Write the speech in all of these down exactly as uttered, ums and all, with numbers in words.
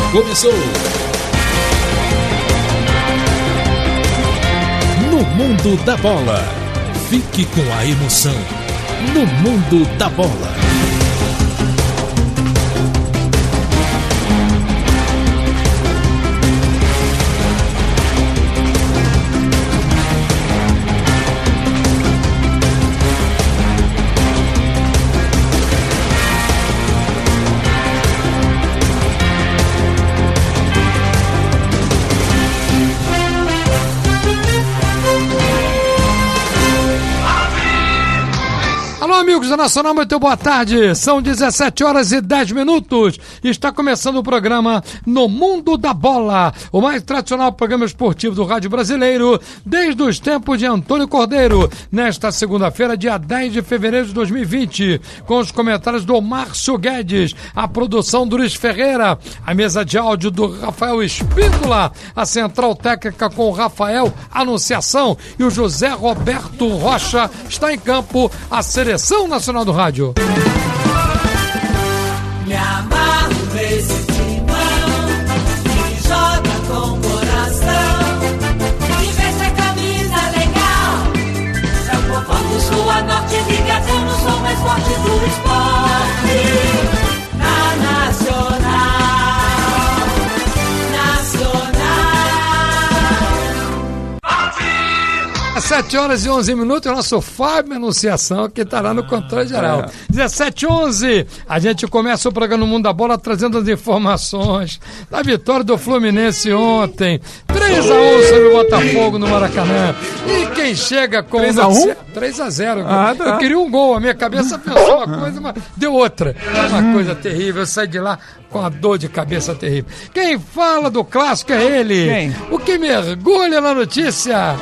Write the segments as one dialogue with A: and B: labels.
A: começou. No Mundo da Bola. Fique com a emoção. No Mundo da Bola.
B: Amigos da Nacional, muito boa tarde, são dezessete horas e dez minutos, está começando o programa No Mundo da Bola, o mais tradicional programa esportivo do rádio brasileiro, desde os tempos de Antônio Cordeiro, nesta segunda-feira, dia dez de fevereiro de dois mil e vinte, com os comentários do Márcio Guedes, a produção do Luiz Ferreira, a mesa de áudio do Rafael Espíndola, a central técnica com o Rafael Anunciação e o José Roberto Rocha, está em campo a seleção nacional do rádio.
C: Me amarro nesse timão que joga com coração e veste a camisa legal. É o povão do sul a norte, liga, temos o som mais forte do esporte. Na Nacional,
B: dezessete horas e onze minutos, o nosso Fábio Anunciação que estará no controle geral. É. dezessete e onze, a gente começa o programa No Mundo da Bola trazendo as informações da vitória do Fluminense ontem. três a um sobre o Botafogo no Maracanã. E quem chega com...
D: três a um?
B: três a zero.
D: Ah, tá.
B: Eu queria um gol, a minha cabeça pensou uma coisa, mas deu outra. Uma coisa terrível, eu saí de lá com a dor de cabeça terrível. Quem fala do clássico é ele. Quem? O que mergulha na notícia.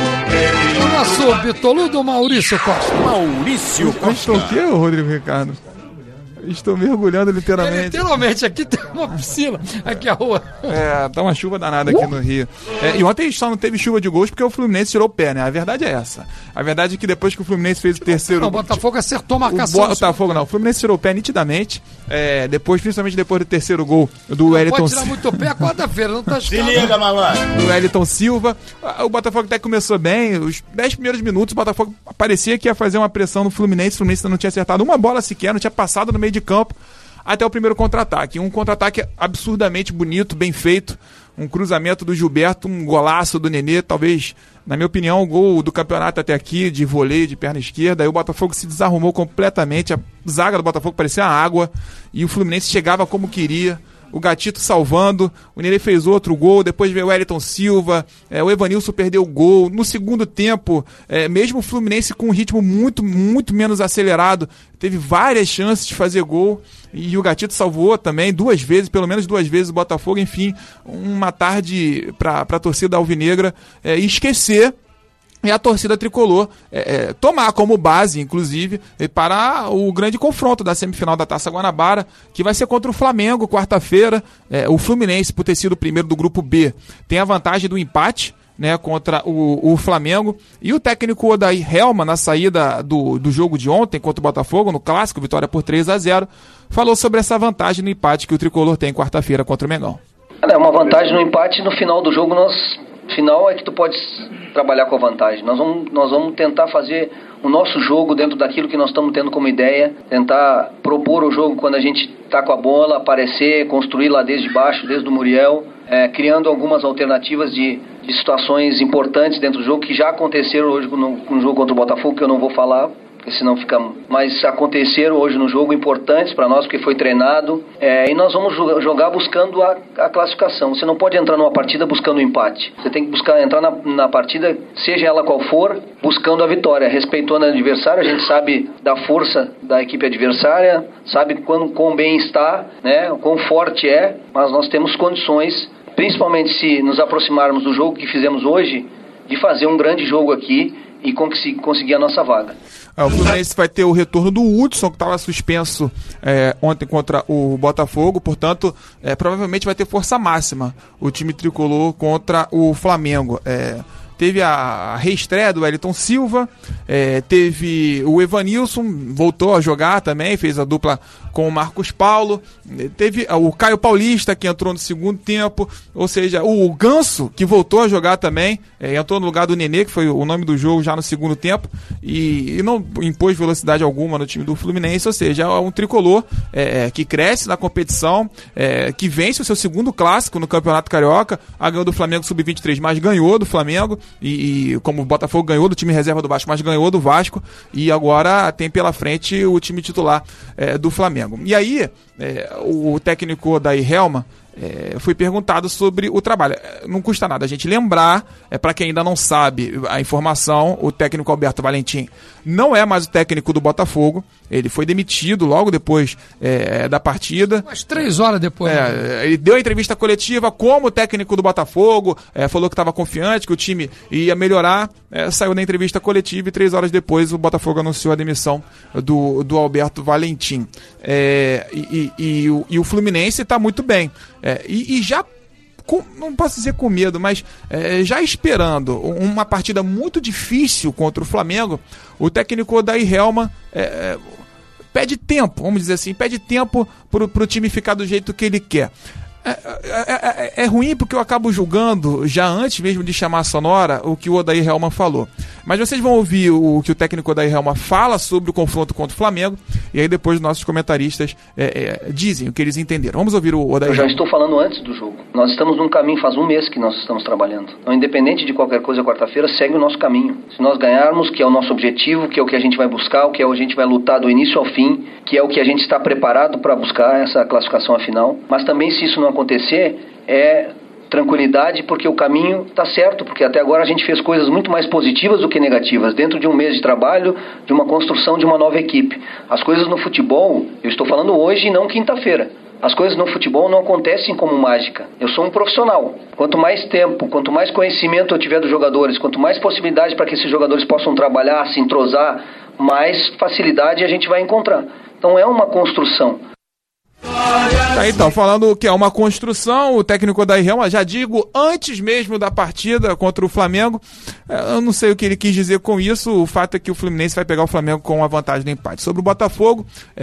B: O nosso bitoludo Maurício Costa.
D: Maurício Costa. Estou o quê, Rodrigo Ricardo? Estou mergulhando literalmente. É,
B: literalmente, aqui tem uma piscina, aqui a rua.
D: É, tá uma chuva danada aqui uh! no Rio. É, e ontem só não teve chuva de gols porque o Fluminense tirou o pé, né? A verdade é essa. A verdade é que depois que o Fluminense fez o terceiro...
B: Não, o Botafogo acertou a marcação.
D: O Botafogo não, o Fluminense tirou o pé nitidamente. É, depois, principalmente depois do terceiro gol do Wellington...
B: Pode tirar muito o pé quarta-feira, não tá
E: Se liga, malandro.
D: Do Wellington Silva. O Botafogo até começou bem. Os dez primeiros minutos, o Botafogo parecia que ia fazer uma pressão no Fluminense. O Fluminense não tinha acertado uma bola sequer, não tinha passado no meio de campo. Até o primeiro contra-ataque. Um contra-ataque absurdamente bonito, bem feito. Um cruzamento do Gilberto, um golaço do Nenê. Talvez, na minha opinião, o gol do campeonato até aqui, de voleio, de perna esquerda. Aí o Botafogo se desarrumou completamente. A zaga do Botafogo parecia água. E o Fluminense chegava como queria. O Gatito salvando, o Nenê fez outro gol, depois veio o Wellington Silva, é, o Evanilson perdeu o gol. No segundo tempo, é, mesmo o Fluminense com um ritmo muito, muito menos acelerado, teve várias chances de fazer gol, e o Gatito salvou também duas vezes, pelo menos duas vezes o Botafogo. Enfim, uma tarde para a torcida alvinegra é, esquecer. E a torcida tricolor é, é, tomar como base, inclusive, para o grande confronto da semifinal da Taça Guanabara, que vai ser contra o Flamengo, quarta-feira. É, o Fluminense, por ter sido o primeiro do grupo B, tem a vantagem do empate, né, contra o, o Flamengo. E o técnico Odair Helma, na saída do, do jogo de ontem contra o Botafogo, no clássico, vitória por três a zero, falou sobre essa vantagem no empate que o tricolor tem quarta-feira contra o Mengão.
F: É uma vantagem no empate, no final do jogo nós... final é que tu pode trabalhar com a vantagem. Nós vamos, nós vamos tentar fazer o nosso jogo dentro daquilo que nós estamos tendo como ideia, tentar propor o jogo quando a gente está com a bola, aparecer, construir lá desde baixo, desde o Muriel, é, criando algumas alternativas de, de situações importantes dentro do jogo, que já aconteceram hoje no, no jogo contra o Botafogo, que eu não vou falar, porque senão fica... Mas aconteceram hoje no jogo importantes para nós, porque foi treinado, é, e nós vamos jogar buscando a, a classificação. Você não pode entrar numa partida buscando o um empate. Você tem que buscar entrar na, na partida, seja ela qual for, buscando a vitória, respeitando o adversário. A gente sabe da força da equipe adversária, sabe quando, quão bem está, né, quão forte é, mas nós temos condições, principalmente se nos aproximarmos do jogo que fizemos hoje, de fazer um grande jogo aqui e conseguir a nossa vaga.
D: É, o Fluminense vai ter o retorno do Hudson, que estava suspenso é, ontem contra o Botafogo, portanto, é, provavelmente vai ter força máxima o time tricolor contra o Flamengo. É, teve a, a reestreia do Wellington Silva, é, teve o Evanilson, voltou a jogar também, fez a dupla com o Marcos Paulo, teve o Caio Paulista, que entrou no segundo tempo, ou seja, o Ganso, que voltou a jogar também, é, entrou no lugar do Nenê, que foi o nome do jogo já no segundo tempo, e, e não impôs velocidade alguma no time do Fluminense, ou seja, é um tricolor é, que cresce na competição, é, que vence o seu segundo clássico no Campeonato Carioca, a ganhou do Flamengo sub vinte e três, mas ganhou do Flamengo, e, e como o Botafogo ganhou do time reserva do Vasco, mas ganhou do Vasco, e agora tem pela frente o time titular é, do Flamengo. E aí, é, o técnico Odair Hellmann é, foi perguntado sobre o trabalho. Não custa nada a gente lembrar, é, para quem ainda não sabe a informação, o técnico Alberto Valentim não é mais o técnico do Botafogo, ele foi demitido logo depois é, da partida.
B: Umas três horas depois.
D: É, né? Ele deu a entrevista coletiva como técnico do Botafogo, é, falou que estava confiante, que o time ia melhorar, é, saiu da entrevista coletiva e três horas depois o Botafogo anunciou a demissão do, do Alberto Valentim. É, e, e, e, o, e o Fluminense está muito bem. É, e, e já, com, não posso dizer com medo, mas é, já esperando uma partida muito difícil contra o Flamengo, o técnico Odair Hellmann é, pede tempo, vamos dizer assim, pede tempo para o time ficar do jeito que ele quer. É, é, é, é ruim porque eu acabo julgando, já antes mesmo de chamar a sonora, o que o Odair Hellmann falou. Mas vocês vão ouvir o que o técnico Odair Hellmann fala sobre o confronto contra o Flamengo, e aí depois nossos comentaristas é, é, dizem o que eles entenderam. Vamos ouvir o Odair
F: Hellmann. Eu já
D: Hellmann.
F: estou falando antes do jogo. Nós estamos num caminho, faz um mês que nós estamos trabalhando. Então, independente de qualquer coisa, quarta-feira segue o nosso caminho. Se nós ganharmos, que é o nosso objetivo, que é o que a gente vai buscar, o que é o que a gente vai lutar do início ao fim, que é o que a gente está preparado para buscar essa classificação à final. Mas também, se isso não acontecer, é tranquilidade, porque o caminho está certo, porque até agora a gente fez coisas muito mais positivas do que negativas, dentro de um mês de trabalho, de uma construção de uma nova equipe. As coisas no futebol, eu estou falando hoje e não quinta-feira, as coisas no futebol não acontecem como mágica. Eu sou um profissional. Quanto mais tempo, quanto mais conhecimento eu tiver dos jogadores, quanto mais possibilidade para que esses jogadores possam trabalhar, se entrosar, mais facilidade a gente vai encontrar. Então é uma construção.
D: Tá, então, falando que é uma construção, o técnico Odair Hellmann, já digo, antes mesmo da partida contra o Flamengo, eu não sei o que ele quis dizer com isso, o fato é que o Fluminense vai pegar o Flamengo com a vantagem do empate. Sobre o Botafogo,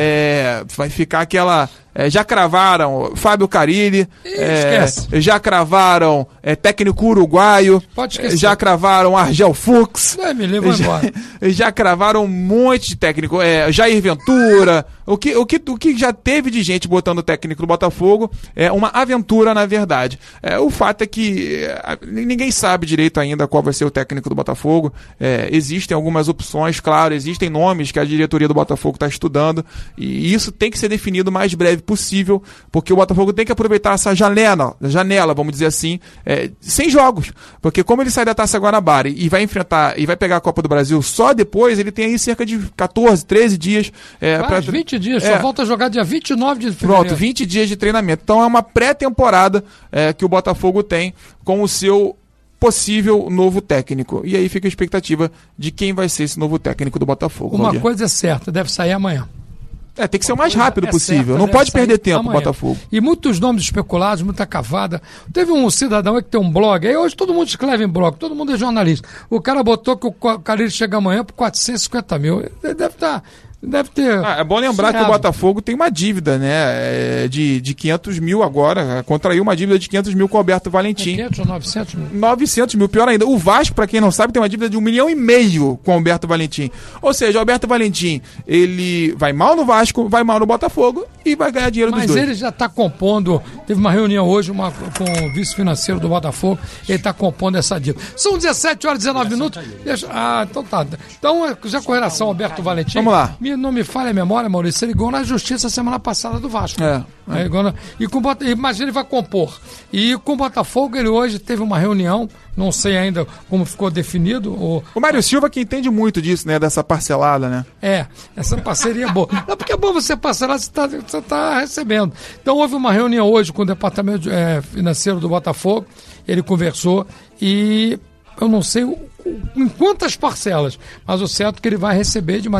D: é, vai ficar aquela... É, já cravaram Fábio Carille, é, já cravaram é, técnico uruguaio, é, já cravaram Argel Fux,
B: Não, me levou
D: já,
B: embora.
D: já cravaram um monte de técnico, é, Jair Ventura, o que, o, que, o que já teve de gente botando o técnico do Botafogo é uma aventura, na verdade. É, o fato é que é, ninguém sabe direito ainda qual vai ser o técnico do Botafogo, é, existem algumas opções, claro, existem nomes que a diretoria do Botafogo está estudando, e isso tem que ser definido o mais breve possível, porque o Botafogo tem que aproveitar essa janela, janela, vamos dizer assim, é, sem jogos, porque como ele sai da Taça Guanabara e vai enfrentar, e vai pegar a Copa do Brasil só depois, ele tem aí cerca de catorze, treze dias. É,
B: Faz
D: pra...
B: vinte dias,
D: é.
B: só volta a jogar dia vinte e nove de fevereiro.
D: Pronto, vinte dias de treinamento. Então é uma pré-temporada é, que o Botafogo tem com o seu possível novo técnico. E aí fica a expectativa de quem vai ser esse novo técnico do Botafogo.
B: Uma coisa é certa, deve sair amanhã.
D: É, tem que ser o mais rápido
B: é
D: possível.
B: certa,
D: não pode perder tempo o
B: amanhã.
D: Botafogo.
B: E muitos nomes especulados, muita cavada. Teve um cidadão aí que tem um blog, aí hoje todo mundo escreve em blog, todo mundo é jornalista. O cara botou que o Carille chega amanhã por quatrocentos e cinquenta mil. Ele deve estar... Deve ter.
D: Ah, é bom lembrar que o Botafogo tem uma dívida, né? De, de quinhentos mil agora. Contraiu uma dívida de quinhentos mil com o Alberto Valentim.
B: quinhentos ou novecentos mil?
D: novecentos mil, pior ainda. O Vasco, pra quem não sabe, tem uma dívida de um milhão e meio com o Alberto Valentim. Ou seja, o Alberto Valentim, ele vai mal no Vasco, vai mal no Botafogo e vai ganhar dinheiro
B: Mas
D: dos dois.
B: Mas ele já está compondo. Teve uma reunião hoje uma, com o vice-financeiro do Botafogo. Ele está compondo essa dívida. São dezessete horas e dezenove minutos. Deixa, ah, então tá. Então, já com relação ao Alberto Valentim.
D: Vamos lá.
B: Me, não me falha a memória. Olha, Maurício, ele ligou na justiça semana passada do Vasco.
D: É. é.
B: Ele na, e com, mas ele vai compor. E com o Botafogo, ele hoje teve uma reunião, não sei ainda como ficou definido. O,
D: o Mário Silva que entende muito disso, né? Dessa parcelada, né?
B: É, essa parceria é boa. Não, porque é bom você parcelar, você está você tá recebendo. Então houve uma reunião hoje com o departamento é, financeiro do Botafogo, ele conversou e eu não sei o, o, em quantas parcelas, mas o certo é que ele vai receber de maneira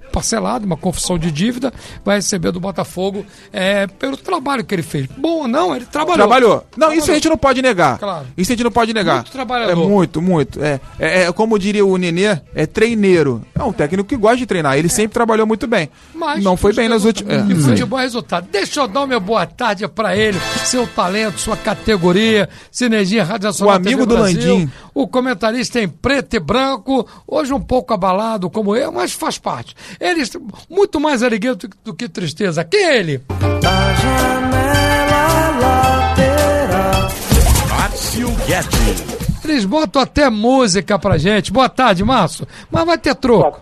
B: parcelado, uma confissão de dívida, vai receber do Botafogo é, pelo trabalho que ele fez. Bom ou não, ele trabalhou.
D: Trabalhou. Não,
B: Trabalhou.
D: Isso a gente não pode negar.
B: Claro.
D: Isso a gente não pode negar.
B: Muito trabalhador.
D: É muito, muito. É, é, é como diria o Nenê, é treineiro. É um técnico que gosta de treinar. Ele é. sempre trabalhou muito bem. Mas não foi bem nas últimas...
B: É. E futebol é resultado. Deixa eu dar o meu boa tarde pra ele, seu talento, sua categoria, Sinergia Rádio Nacional,
D: o amigo
B: T V
D: do
B: Brasil,
D: Landim.
B: O comentarista em preto e branco, hoje um pouco abalado como eu, mas faz parte. Ele muito mais alegria do, do que tristeza. Quem é ele?
E: Da janela lateral.
A: Márcio Guedes.
B: Eles botam até música pra gente. Boa tarde, Márcio. Mas vai ter troco.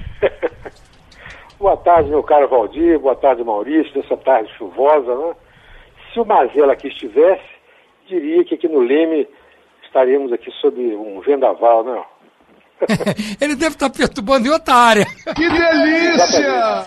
G: Boa tarde, meu caro Valdir. Boa tarde, Maurício. Nessa tarde chuvosa, né? Se o Mazela aqui estivesse, diria que aqui no Leme estaríamos aqui sob um vendaval, né?
B: Ele deve estar perturbando em outra área.
G: Que delícia!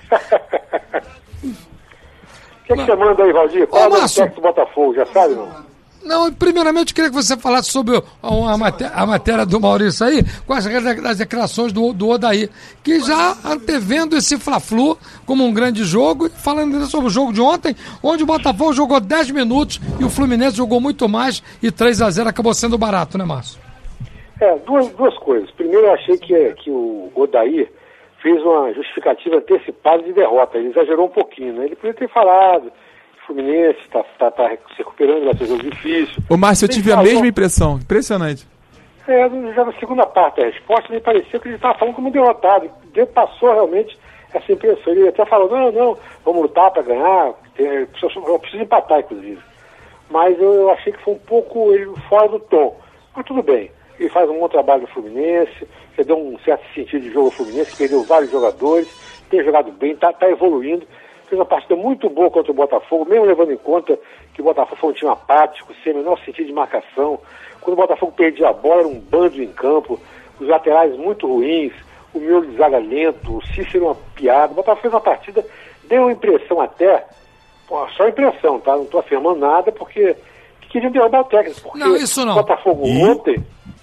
G: O que, é que você manda aí, Valdir? Qual é o técnico do Botafogo? Já sabe, não?
B: Não, primeiramente eu queria que você falasse sobre a, a, matéria, a matéria do Maurício aí, com as, as declarações do, do Odair, que já antevendo esse Fla-Flu como um grande jogo, falando sobre o jogo de ontem, onde o Botafogo jogou dez minutos e o Fluminense jogou muito mais e três a zero acabou sendo barato, né, Márcio?
G: É, duas, duas coisas. Primeiro, eu achei que, que o Odair fez uma justificativa antecipada de derrota. Ele exagerou um pouquinho, né? Ele podia ter falado... Fluminense está tá, tá se recuperando, vai ser um jogo difícil.
D: Ô Márcio, eu tive a mesma impressão, impressionante.
G: É, já na segunda parte da resposta me pareceu que ele estava falando como um derrotado, ele passou realmente essa impressão, ele até falou, não, não, vamos lutar para ganhar, eu preciso empatar inclusive, mas eu, eu achei que foi um pouco ele, fora do tom, mas tudo bem, ele faz um bom trabalho no Fluminense, já deu um certo sentido de jogo ao Fluminense, perdeu vários jogadores, tem jogado bem, está tá evoluindo. Fez uma partida muito boa contra o Botafogo, mesmo levando em conta que o Botafogo foi um time apático, sem o menor sentido de marcação. Quando o Botafogo perdia a bola, era um bando em campo, os laterais muito ruins, o miolo de zaga lento, o Cícero uma piada. O Botafogo fez uma partida, deu uma impressão até, pô, só impressão, tá? Não estou afirmando nada, porque que queriam derrubar o técnico. Porque
B: não, isso não.
G: o Botafogo e... ontem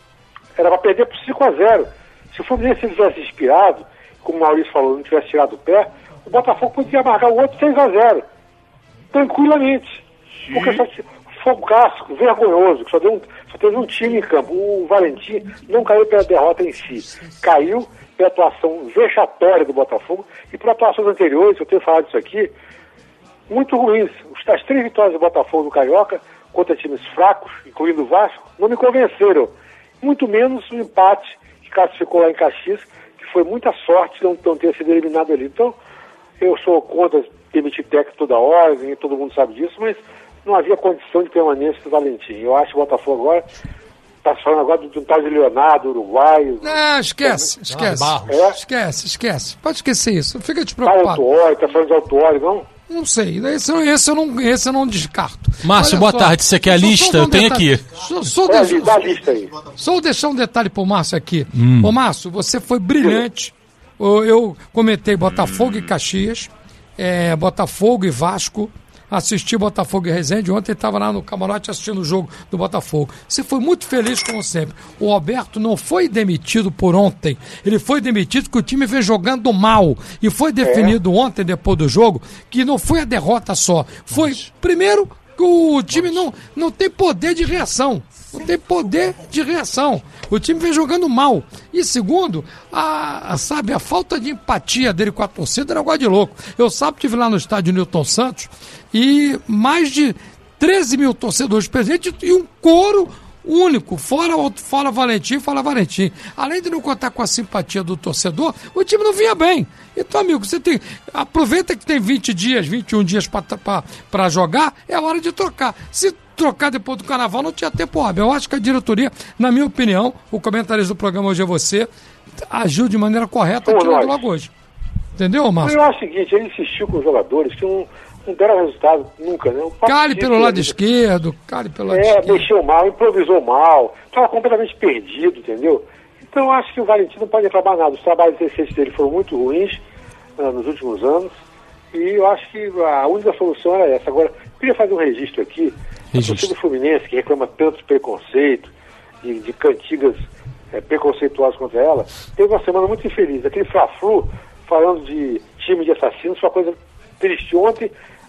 G: era para perder por cinco a zero. Se o Fluminense tivesse inspirado, como o Maurício falou, não tivesse tirado o pé, o Botafogo podia marcar o outro seis a zero. Tranquilamente. Sim. Porque só fogaço, vergonhoso, que só, deu um, só teve um time em campo. O Valentim não caiu pela derrota em si. Caiu pela atuação vexatória do Botafogo e por atuações anteriores, eu tenho falado isso aqui, muito ruins. As três vitórias do Botafogo no Carioca contra times fracos, incluindo o Vasco, não me convenceram. Muito menos o empate que classificou lá em Caxias, que foi muita sorte não, não ter sido eliminado ali. Então, eu sou contra demitir técnico toda hora, e todo mundo sabe disso, mas não havia condição de permanência do Valentim. Eu acho que o Botafogo agora está falando agora de um tal de Leonardo, uruguaio.
B: Não, esquece, esquece.
E: Ah,
B: é? Esquece, esquece. Pode esquecer isso, não fica te preocupado.
G: Autuori, está falando de Autuori, não?
B: Não sei, esse, esse, eu não, esse eu não descarto.
E: Márcio, boa só, tarde, você quer a lista? Eu tenho aqui.
B: Só, só,
G: é,
B: deixa,
G: dá a lista aí.
B: Só deixar um detalhe pro Márcio aqui.
E: Hum.
B: Ô Márcio, você foi brilhante. Eu comentei Botafogo e Caxias, é, Botafogo e Vasco, assisti Botafogo e Resende, ontem estava lá no camarote assistindo o jogo do Botafogo. Você foi muito feliz como sempre. O Roberto não foi demitido por ontem, ele foi demitido porque o time vem jogando mal, e foi definido é. ontem, depois do jogo, que não foi a derrota só, foi, Nossa. primeiro, que o time não, não tem poder de reação. Não tem poder de reação. O time vem jogando mal. E segundo, a, a, sabe, a falta de empatia dele com a torcida era negócio de louco. Eu sábado estive lá no estádio Newton Santos e mais de treze mil torcedores presentes e um coro único, fora, fora Valentim, fora Valentim. Além de não contar com a simpatia do torcedor, o time não vinha bem. Então, amigo, você tem, aproveita que tem vinte dias, vinte e um dias para jogar, é hora de trocar. Se trocar depois do carnaval, não tinha tempo hábil. Eu acho que a diretoria, na minha opinião, o comentarista do programa Hoje é Você, agiu de maneira correta aqui logo hoje. Entendeu, Márcio?
G: Eu acho o seguinte, ele insistiu com os jogadores que não, não deram resultado nunca, né?
B: Cale pelo lado esquerdo, cale pelo lado
G: é,
B: esquerdo.
G: É, mexeu mal, improvisou mal, estava completamente perdido, entendeu? Então eu acho que o Valentim não pode reclamar nada. Os trabalhos recentes dele foram muito ruins uh, nos últimos anos e eu acho que a única solução era essa. Agora, eu queria fazer um registro aqui. A torcida do Fluminense, que reclama tanto de preconceito, de, de cantigas é, preconceituosas contra ela, teve uma semana muito infeliz. Aquele Fla-Flu falando de time de assassinos, foi uma coisa triste. Ontem,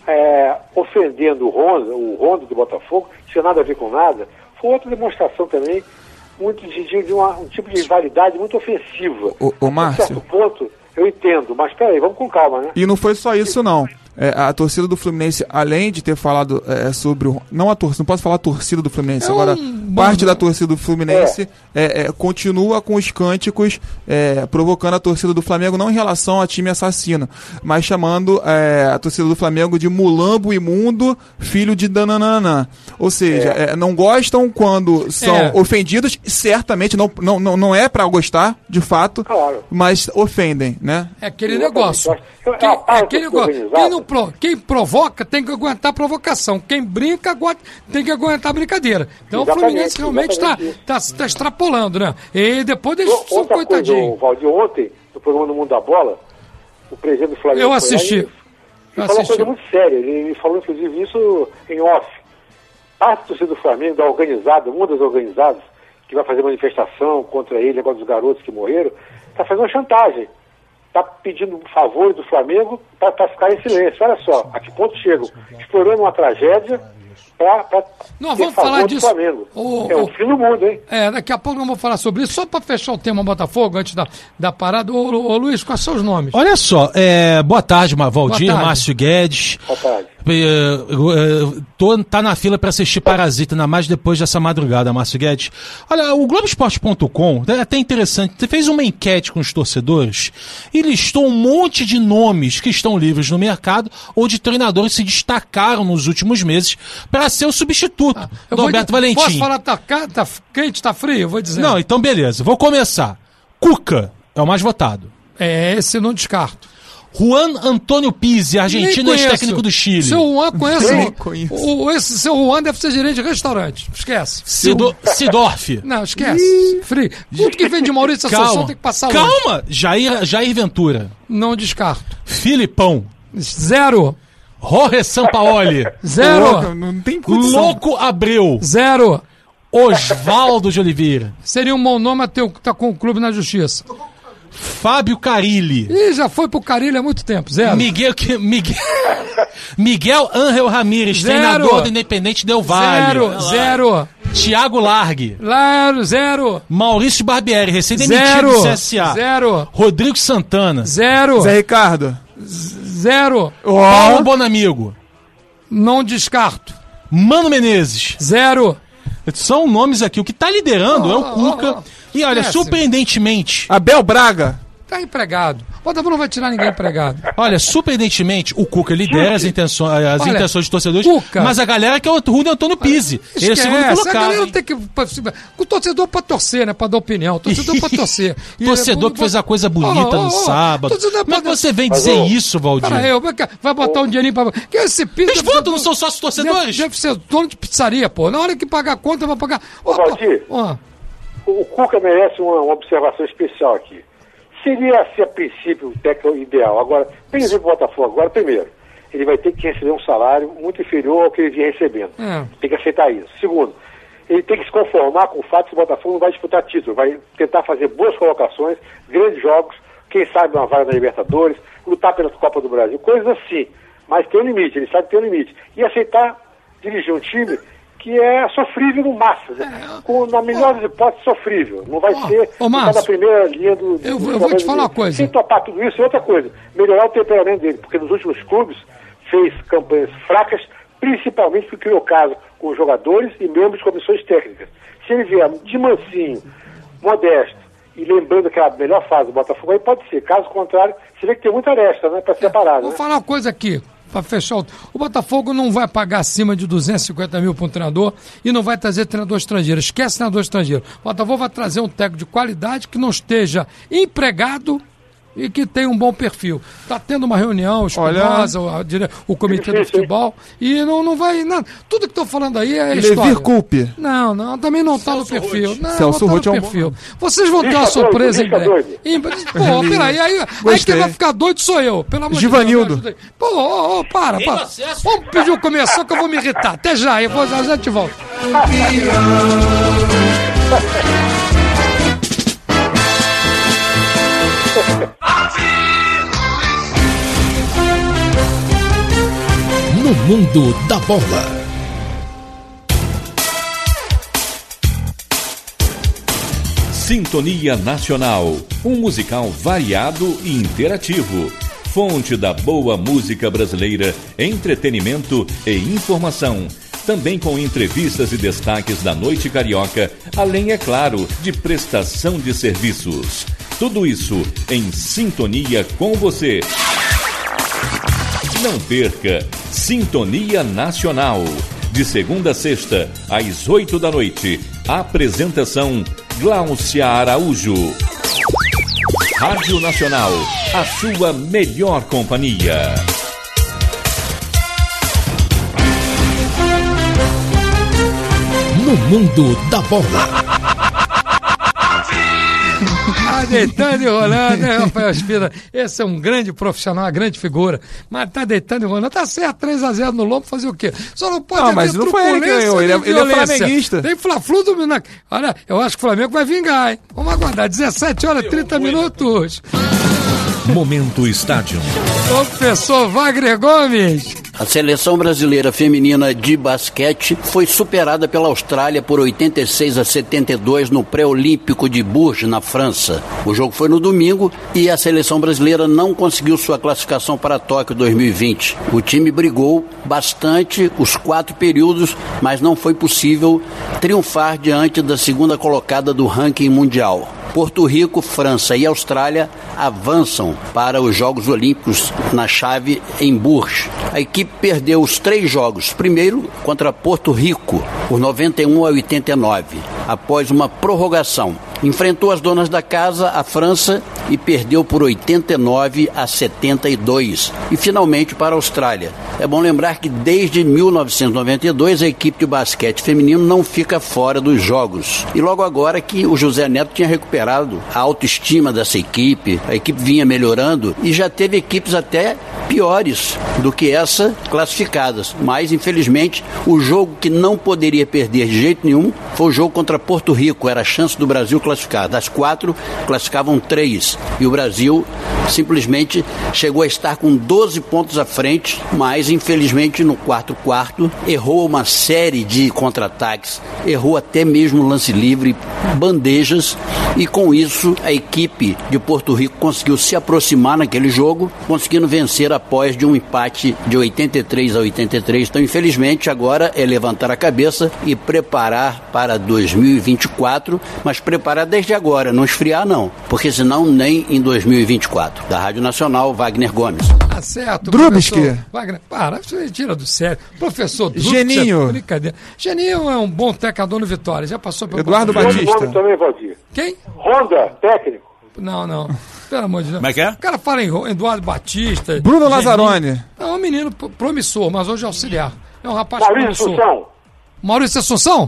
G: é, ofendendo o Honda, o Honda do Botafogo, não tinha nada a ver com nada, foi outra demonstração também, muito de, de uma, um tipo de rivalidade muito ofensiva.
D: O, o Márcio...
G: A certo ponto, eu entendo, mas peraí, vamos com calma, né?
D: E não foi só isso, não. É, a torcida do Fluminense, além de ter falado é, sobre o... Não a torcida, não posso falar a torcida do Fluminense,
B: é
D: agora
B: um...
D: parte da torcida do Fluminense é. É, é, continua com os cânticos é, provocando a torcida do Flamengo, não em relação a time assassino, mas chamando é, a torcida do Flamengo de mulambo imundo, filho de dananana. Ou seja, é. É, não gostam quando são é. ofendidos, certamente não, não, não, não é pra gostar, de fato,
G: claro.
D: Mas ofendem, né?
B: É aquele negócio. Quem, é aquele negócio. Quem, não pro, quem provoca tem que aguentar a provocação. Quem brinca aguenta, tem que aguentar a brincadeira. Então exatamente, o Fluminense realmente está tá, tá extrapolando, né? E depois eles
G: o,
B: são coitadinhos.
G: Valdir, ontem, no programa No Mundo da Bola, o presidente do Flamengo...
B: Eu assisti.
G: Ele, ele falou uma coisa muito séria. Ele, ele falou, inclusive, isso em off. Parte do torcida do Flamengo, da organizada, uma das organizadas, que vai fazer manifestação contra ele, agora dos garotos que morreram, está fazendo uma chantagem. Está pedindo favor do Flamengo para ficar em silêncio. Olha só, a que ponto chegam? Explorando uma tragédia para
B: Nós vamos falar disso.
G: O, é o, o fim do mundo, hein?
B: É, daqui a pouco nós vamos falar sobre isso. Só para fechar o tema Botafogo, antes da, da parada. Ô, ô, ô Luiz, quais são os nomes?
E: Olha só, é, boa tarde, Valdir, Márcio Guedes.
G: Boa tarde.
E: Uh, uh, tô, tá na fila para assistir Parasita, ainda mais depois dessa madrugada, Márcio Guedes. Olha, o Globo Esporte ponto com é até interessante. Você fez uma enquete com os torcedores e listou um monte de nomes que estão livres no mercado ou de treinadores que se destacaram nos últimos meses para ser o substituto ah, do Alberto Valentim.
B: Posso falar, tá, tá quente, tá frio? Eu vou dizer.
E: Não, então beleza. Vou começar. Cuca é o mais votado.
B: É, esse eu não descarto.
E: Juan Antônio Pizzi, argentino e técnico do Chile.
B: Seu Juan conhece. O, o, esse seu Juan deve ser gerente de restaurante. Esquece.
E: Sido, Sidorf.
B: Não, esquece. Frio. Tudo que vem de Maurício Assunção tem que passar
E: Calma. Longe. Calma. Jair, Jair Ventura.
B: Não descarto.
E: Filipão.
B: Zero.
E: Jorge Sampaoli.
B: Zero.
D: Louco, não tem condição.
E: Louco Abreu.
B: Zero.
E: Oswaldo de Oliveira.
B: Seria um bom nome até tá com o clube na justiça.
E: Fábio Carilli.
B: Ih, já foi pro Carilli há muito tempo, zero.
E: Miguel, Miguel, Miguel Ángel Ramírez, zero. Treinador do Independente Del Valle.
B: Zero, zero.
E: Tiago Largue.
B: Zero, zero.
E: Maurício Barbieri, recém-demitido do C S A.
B: Zero.
E: Rodrigo Santana.
B: Zero.
D: Zé Ricardo.
B: Zero.
E: Oh. Paulo Bonamigo.
B: Não descarto.
E: Mano Menezes.
B: Zero.
E: São nomes aqui. O que tá liderando
B: oh,
E: é o Cuca. Oh, oh. E olha, Esquece. surpreendentemente...
D: Abel Braga.
B: Tá empregado. O Botafogo não vai tirar ninguém empregado.
E: Olha, surpreendentemente, o Cuca lidera as intenções, as olha, intenções dos torcedores,
B: Cuca.
E: Mas a galera quer o Rui Antônio Pizzi. Ele é o segundo colocado. A galera tem que...
B: O torcedor pode torcer, né? Pra dar opinião. O torcedor pode torcer.
E: Torcedor que fez a coisa bonita oh, oh, no sábado. Como é que você vem dizer oh, isso, Valdir?
B: Peraí, vai botar um dinheirinho pra... Que esse Pizzi...
E: Eles votam, não são sócios torcedores?
B: Deve, deve ser dono de pizzaria, pô. Na hora que pagar a conta, vai pagar...
G: Ô, Valdir, oh. o Cuca merece uma, uma observação especial aqui. Seria, assim, a princípio, o técnico ideal. Agora, por exemplo, o Botafogo, agora, primeiro, ele vai ter que receber um salário muito inferior ao que ele vinha recebendo. É. Tem que aceitar isso. Segundo, ele tem que se conformar com o fato que o Botafogo não vai disputar título, vai tentar fazer boas colocações, grandes jogos, quem sabe uma vaga na Libertadores, lutar pela Copa do Brasil, coisas assim. Mas tem um limite, ele sabe que tem um limite. E aceitar dirigir um time que é sofrível no máximo, né? Com, na melhor das hipóteses, sofrível. Não vai oh, ser
B: oh, Márcio,
G: na primeira linha do... do
B: eu,
G: do
B: eu vou te falar uma coisa.
G: Sem topar tudo isso, é outra coisa. Melhorar o temperamento dele, porque nos últimos clubes fez campanhas fracas, principalmente porque criou caso com jogadores e membros de comissões técnicas. Se ele vier de mansinho, modesto, e lembrando que é a melhor fase do Botafogo, aí pode ser. Caso contrário, você vê que tem muita aresta, né? Para separar,
B: Vou
G: né?
B: falar uma coisa aqui. Para fechar, o... o Botafogo não vai pagar acima de duzentos e cinquenta mil para um treinador e não vai trazer treinador estrangeiro. Esquece treinador estrangeiro. O Botafogo vai trazer um técnico de qualidade que não esteja empregado e que tenha um bom perfil. Está tendo uma reunião, escurosa, Olha... o, o comitê do futebol, e não, não vai... Não, tudo que estou falando aí é história.
D: Levir Coupe.
B: Não, não, também não está no perfil. Não,
D: Celso
B: não tá no perfil. É um Vocês vão ter uma surpresa em breve. Pô, peraí, aí, aí quem vai ficar doido sou eu, pelo amor de Deus.
D: Givanildo.
B: Pô, oh, oh, para, para. Vamos pedir o começo que eu vou me irritar. Até já, eu vou, já, já te volto.
A: no mundo da bola.
H: Sintonia Nacional, um musical variado e interativo. Fonte da boa música brasileira, entretenimento e informação. Também com entrevistas e destaques da noite carioca, além, é claro, de prestação de serviços. Tudo isso em sintonia com você. Não perca Sintonia Nacional. De segunda a sexta, às oito da noite. Apresentação Gláucia Araújo. Rádio Nacional, a sua melhor companhia.
A: No mundo da bola.
B: Tá deitando e rolando, né, Rafael Espina? Esse é um grande profissional, uma grande figura. Mas tá deitando e rolando. Tá certo, três a zero no lombo, fazer o quê? Só não pode
D: Não, mas não foi ele que ganhou, ele é, ele é flamenguista.
B: Tem Fla-Flu dominando. Olha, eu acho que o Flamengo vai vingar, hein? Vamos aguardar. dezessete horas e trinta minutos.
A: Momento Estádio.
B: Professor Wagner Gomes.
I: A seleção brasileira feminina de basquete foi superada pela Austrália por oitenta e seis a setenta e dois no pré-olímpico de Bourges, na França. O jogo foi no domingo e a seleção brasileira não conseguiu sua classificação para Tóquio dois mil e vinte. O time brigou bastante os quatro períodos, mas não foi possível triunfar diante da segunda colocada do ranking mundial. Porto Rico, França e Austrália avançam para os Jogos Olímpicos na chave em Bourges. A equipe perdeu os três jogos, primeiro contra Porto Rico, por noventa e um a oitenta e nove, após uma prorrogação. Enfrentou as donas da casa, a França, e perdeu por oitenta e nove a setenta e dois. E finalmente para a Austrália. É bom lembrar que desde mil novecentos e noventa e dois a equipe de basquete feminino não fica fora dos jogos. E logo agora que o José Neto tinha recuperado a autoestima dessa equipe, a equipe vinha melhorando e já teve equipes até piores do que essa classificadas. Mas, infelizmente, o jogo que não poderia perder de jeito nenhum foi o jogo contra Porto Rico. Era a chance do Brasil classificar. Das quatro, classificavam três. E o Brasil simplesmente chegou a estar com doze pontos à frente, mas, infelizmente, no quarto quarto, errou uma série de contra-ataques, errou até mesmo lance livre, bandejas, e com isso a equipe de Porto Rico conseguiu se aproximar naquele jogo, conseguindo vencer após de um empate de oitenta e três a oitenta e três. Então, infelizmente, agora é levantar a cabeça e preparar para dois mil e vinte e quatro, mas preparar desde agora, não esfriar não, porque senão nem em dois mil e vinte e quatro. Da Rádio Nacional, Wagner Gomes.
B: Tá certo,
D: Drubsky.
B: Wagner, para, você tira do sério. Professor Drubsky.
D: Geninho.
B: É brincadeira. Geninho é um bom tecador no Vitória, já passou pelo...
D: Eduardo
B: Batista.
D: Batista.
G: Nome também, Valdir.
B: Quem?
G: Honda, técnico.
B: Não, não. Pelo amor de Deus.
E: Como é que é?
B: O cara fala em Eduardo Batista.
D: Bruno
B: Geninho.
D: Lazzaroni.
B: É um menino promissor, mas hoje é auxiliar. É um rapaz
G: Maurício
B: promissor.
G: Assunção.
B: Maurício Assunção?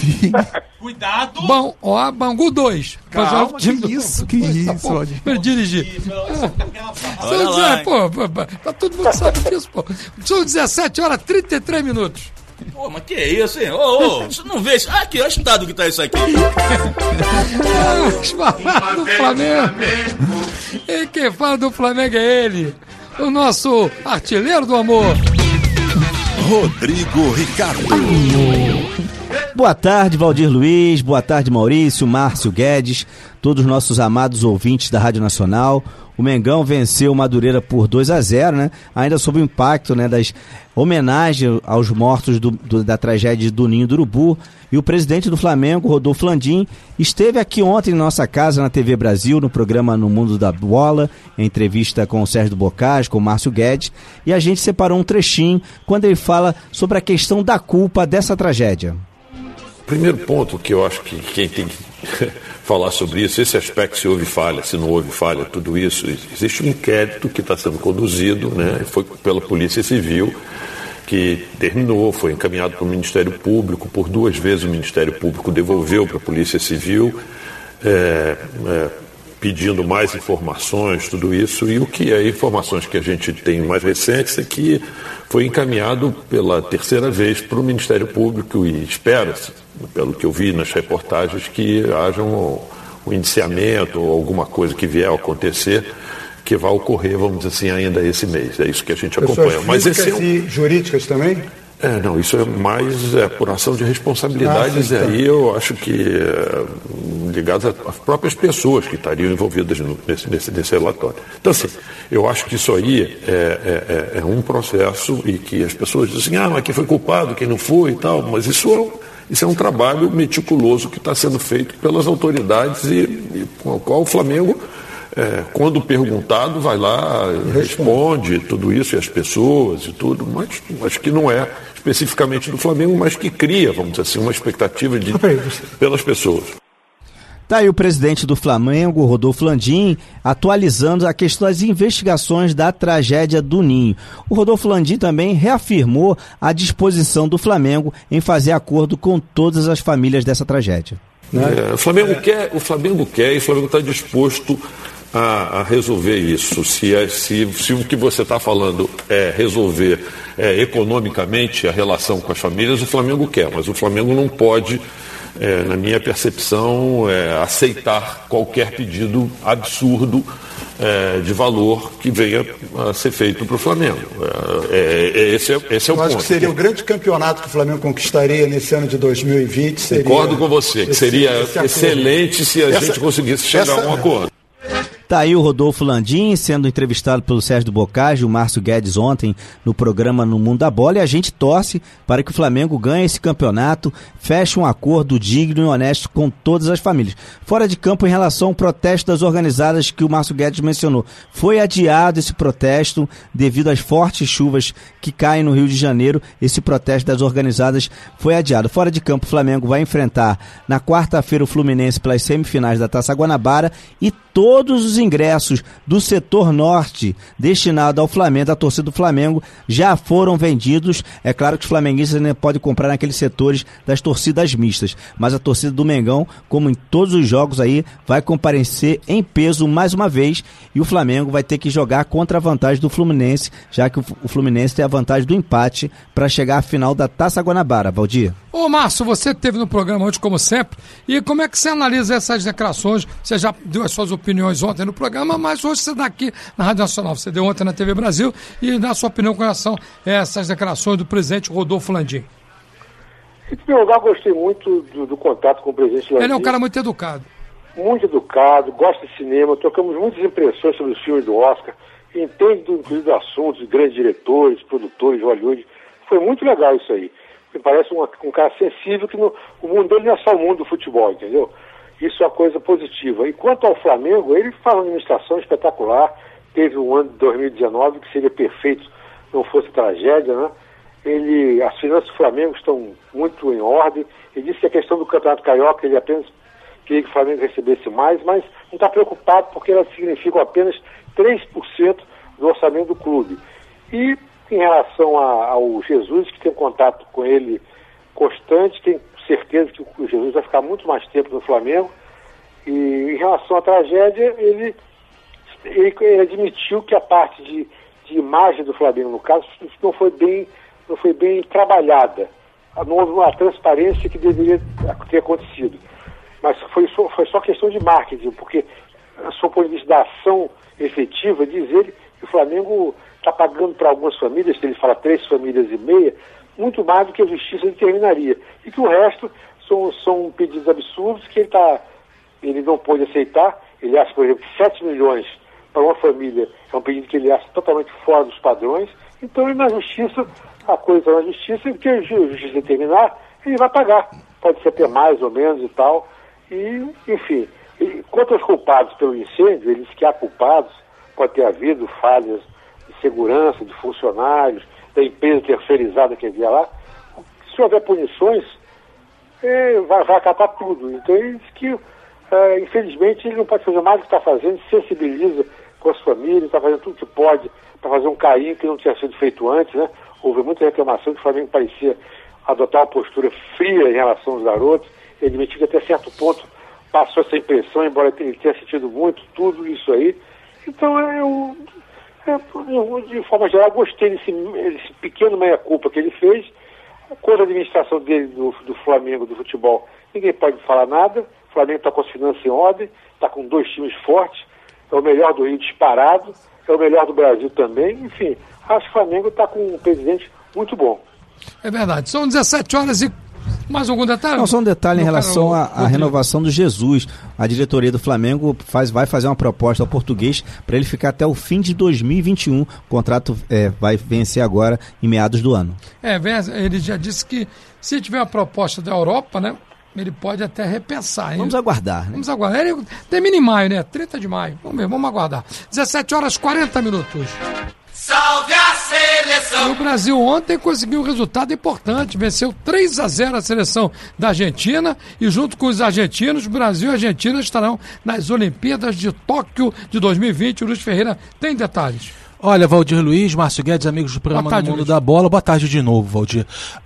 E: Cuidado!
B: Bom, ó, Bangu dois.
D: Calma, que isso, que isso, Valdir.
B: Pra dirigir.
E: Olha
B: São
E: lá,
B: dezessete, pô, pô, pô, tá todo mundo sabe disso, pô. São dezessete horas e trinta e três minutos.
J: Pô, mas que isso, hein? Ô, ô, você não vê isso? Ah, aqui, olha o estado que tá isso aqui.
B: Ah, falar do Flamengo. E quem fala do Flamengo é ele, o nosso artilheiro do amor.
A: Rodrigo Ricardo.
K: Boa tarde, Valdir Luiz, boa tarde, Maurício, Márcio Guedes, todos os nossos amados ouvintes da Rádio Nacional. O Mengão venceu o Madureira por dois a zero, né? Ainda sob o impacto, né, das homenagens aos mortos do, do, da tragédia do Ninho do Urubu. E o presidente do Flamengo, Rodolfo Landim, esteve aqui ontem em nossa casa, na T V Brasil, no programa No Mundo da Bola, em entrevista com o Sérgio Bocage, com o Márcio Guedes, e a gente separou um trechinho quando ele fala sobre a questão da culpa dessa tragédia.
L: Primeiro ponto que eu acho que quem tem que falar sobre isso, esse aspecto, se houve falha, se não houve falha, tudo isso, existe um inquérito que está sendo conduzido, né, foi pela Polícia Civil, que terminou, foi encaminhado para o Ministério Público, por duas vezes o Ministério Público devolveu para a Polícia Civil, é, é, pedindo mais informações, tudo isso, e o que é informações que a gente tem mais recentes é que foi encaminhado pela terceira vez para o Ministério Público e espera-se, pelo que eu vi nas reportagens, que haja um, um indiciamento ou alguma coisa que vier a acontecer que vai ocorrer, vamos dizer assim, ainda esse mês. É isso que a gente
M: Pessoas
L: acompanha. Mas esse é um...
M: e jurídicas também?
L: É, não, isso é mais é, por ação de responsabilidades, ah, sim, e aí eu acho que é, ligadas às próprias pessoas que estariam envolvidas no, nesse, nesse, nesse relatório. Então, assim, eu acho que isso aí é, é, é um processo e que as pessoas dizem, ah, mas quem foi culpado, quem não foi e tal, mas isso é um, isso é um trabalho meticuloso que está sendo feito pelas autoridades e, e com o qual o Flamengo... É, quando perguntado, vai lá, responde tudo isso e as pessoas e tudo, mas acho que não é especificamente do Flamengo, mas que cria, vamos dizer assim, uma expectativa de, pelas pessoas.
K: Tá aí o presidente do Flamengo, Rodolfo Landim, atualizando a questão das investigações da tragédia do Ninho. O Rodolfo Landim também reafirmou a disposição do Flamengo em fazer acordo com todas as famílias dessa tragédia.
L: É, o Flamengo quer, o Flamengo quer e o Flamengo está disposto a, a resolver isso. Se, é, se, se o que você está falando é resolver é, economicamente a relação com as famílias, o Flamengo quer, mas o Flamengo não pode, é, na minha percepção, é, aceitar qualquer pedido absurdo é, de valor que venha a ser feito para o Flamengo. É, é, esse, é, esse é o
M: Eu
L: ponto.
M: acho que seria o grande campeonato que o Flamengo conquistaria nesse ano de dois mil e vinte. Seria
L: Concordo com você, que seria esse, esse excelente se a
M: essa,
L: gente conseguisse chegar
M: essa,
L: a um acordo.
K: Tá aí o Rodolfo Landim sendo entrevistado pelo Sérgio do Bocage, o Márcio Guedes ontem no programa No Mundo da Bola, e a gente torce para que o Flamengo ganhe esse campeonato, feche um acordo digno e honesto com todas as famílias. Fora de campo, em relação ao protesto das organizadas que o Márcio Guedes mencionou, foi adiado esse protesto devido às fortes chuvas que caem no Rio de Janeiro. Esse protesto das organizadas foi adiado. Fora de campo, o Flamengo vai enfrentar na quarta-feira o Fluminense pelas semifinais da Taça Guanabara, e todos os ingressos do setor norte destinado ao Flamengo, da torcida do Flamengo, já foram vendidos. É claro que os flamenguistas ainda podem comprar naqueles setores das torcidas mistas, mas a torcida do Mengão, como em todos os jogos aí, vai comparecer em peso mais uma vez, e o Flamengo vai ter que jogar contra a vantagem do Fluminense, já que o Fluminense tem a vantagem do empate para chegar à final da Taça Guanabara. Valdir.
B: Ô Márcio, você esteve no programa hoje, como sempre, e como é que você analisa essas declarações? Você já deu as suas opiniões ontem no programa, mas hoje você está aqui na Rádio Nacional, você deu ontem na T V Brasil, e dá a sua opinião com relação a essas declarações do presidente Rodolfo Landim.
G: Em primeiro lugar, gostei muito do, do contato com o presidente Landim.
B: Ele é um cara muito educado.
G: Muito educado, gosta de cinema, trocamos muitas impressões sobre os filmes do Oscar, entende do, do assunto, de grandes diretores, produtores de Hollywood. Foi muito legal isso aí. Me parece um, um cara sensível, que no, o mundo dele não é só o mundo do futebol, entendeu? Isso é uma coisa positiva. E quanto ao Flamengo, ele faz uma administração espetacular. Teve um ano de dois mil e dezenove que seria perfeito se não fosse tragédia, né? Ele, as finanças do Flamengo estão muito em ordem. Ele disse que a questão do Campeonato Carioca, ele apenas queria que o Flamengo recebesse mais, mas não está preocupado porque elas significam apenas três por cento do orçamento do clube. E em relação a, ao Jesus, que tem contato com ele constante, tem certeza que o Jesus vai ficar muito mais tempo no Flamengo. E em relação à tragédia, ele, ele, ele admitiu que a parte de, de imagem do Flamengo, no caso, não foi bem, não foi bem trabalhada. Não houve uma transparência que deveria ter acontecido. Mas foi só, foi só questão de marketing, porque, sob o ponto de vista da ação efetiva, diz ele que o Flamengo está pagando para algumas famílias, ele fala três famílias e meia, muito mais do que a justiça determinaria. E que o resto são, são pedidos absurdos que ele, tá, ele não pôde aceitar. Ele acha, por exemplo, que sete milhões para uma família é um pedido que ele acha totalmente fora dos padrões. Então, ele na justiça, a coisa está na justiça, e o que a justiça determinar, ele vai pagar. Pode ser até mais ou menos e tal. E, enfim, e, quanto aos culpados pelo incêndio, eles que há culpados, pode ter havido falhas de segurança, de funcionários, da empresa terceirizada que havia lá. Se houver punições, é, vai, vai acatar tudo. Então ele diz que, é, infelizmente, ele não pode fazer mais do que está fazendo, sensibiliza com as famílias, está fazendo tudo que pode para fazer um carinho que não tinha sido feito antes, né? Houve muita reclamação que o Flamengo parecia adotar uma postura fria em relação aos garotos. Ele admitiu que até certo ponto passou essa impressão, embora ele tenha sentido muito, tudo isso aí. Então, eu, eu de forma geral, gostei desse, desse pequeno meia-culpa que ele fez. Quanto à administração dele, do, do Flamengo, do futebol, ninguém pode falar nada. O Flamengo está com as finanças em ordem, está com dois times fortes. é o melhor do Rio disparado, é o melhor do Brasil também. Enfim, acho que o Flamengo está com um presidente muito bom.
B: É verdade. São dezessete horas e mais algum detalhe?
K: Não, só um detalhe em
B: Meu
K: relação
B: cara,
K: à renovação do Jesus. A diretoria do Flamengo faz, vai fazer uma proposta ao português para ele ficar até o fim de dois mil e vinte e um. O contrato é, vai vencer agora em meados do ano.
B: É, ele já disse que se tiver uma proposta da Europa, né, ele pode até repensar. Hein?
K: Vamos aguardar, né?
B: Vamos aguardar. Ele termina em maio, né? trinta de maio. Vamos ver, vamos aguardar. dezessete horas e quarenta minutos.
C: Salve a seleção!
B: E o Brasil ontem conseguiu um resultado importante, venceu três a zero a seleção da Argentina e junto com os argentinos, Brasil e Argentina estarão nas Olimpíadas de Tóquio de dois mil e vinte. O Luiz Ferreira tem detalhes.
E: Olha, Valdir Luiz, Márcio Guedes, amigos do programa
B: tarde,
E: do Mundo
B: Luiz.
E: da Bola, boa tarde de novo, Valdir.